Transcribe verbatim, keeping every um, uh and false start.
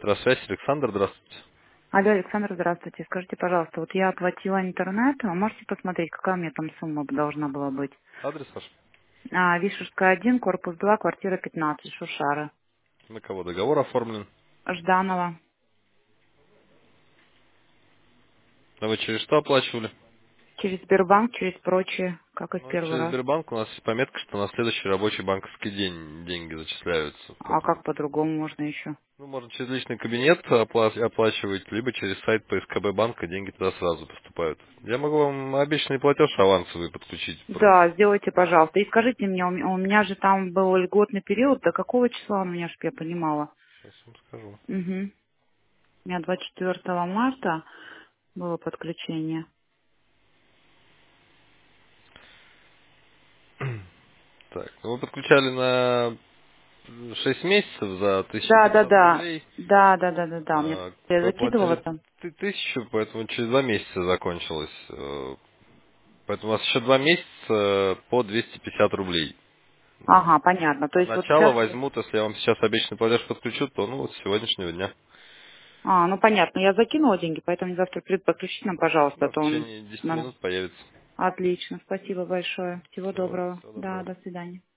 Связь, Александр, здравствуйте. Алло, Александр, здравствуйте. Скажите, пожалуйста, вот я оплатила интернет, а можете посмотреть, какая у меня там сумма должна была быть? Адрес ваш? А, Вишерская один, корпус два, квартира пятнадцать, Шушара. На кого договор оформлен? Жданова. А вы через что оплачивали? Через Сбербанк, через прочие, как и в Ну, первый через раз. Сбербанк у нас есть пометка, что на следующий рабочий банковский день деньги зачисляются. А Поэтому, как по-другому можно еще? ну, можно через личный кабинет опла- оплачивать, либо через сайт по СКБ банка деньги туда сразу поступают. Я могу вам обещанный платеж авансовый подключить. Просто Да, сделайте, пожалуйста. И скажите мне, у ме- у меня же там был льготный период, до какого числа у меня, чтобы я понимала? сейчас вам скажу. Угу. У меня двадцать четвёртого марта было подключение. Так, ну вы подключали на шесть месяцев за тысячу Да, да, пятьсот да. рублей. Да, да, да, да, да. Мне А, я Вы закидывала оплатили там. ты- тысячу, поэтому через два месяца закончилось. Э, Поэтому у вас еще два месяца по двести пятьдесят рублей. Ага, понятно. То А есть вот начало сейчас... возьмут, если я вам сейчас обещанный платеж подключу, то ну вот с сегодняшнего дня. А, ну понятно, я закинула деньги, поэтому завтра придут, подключите нам, пожалуйста, Да, а в то он... течение десяти на- минут появится. Отлично, спасибо большое. Всего Все, доброго. всего Да, доброго. до свидания.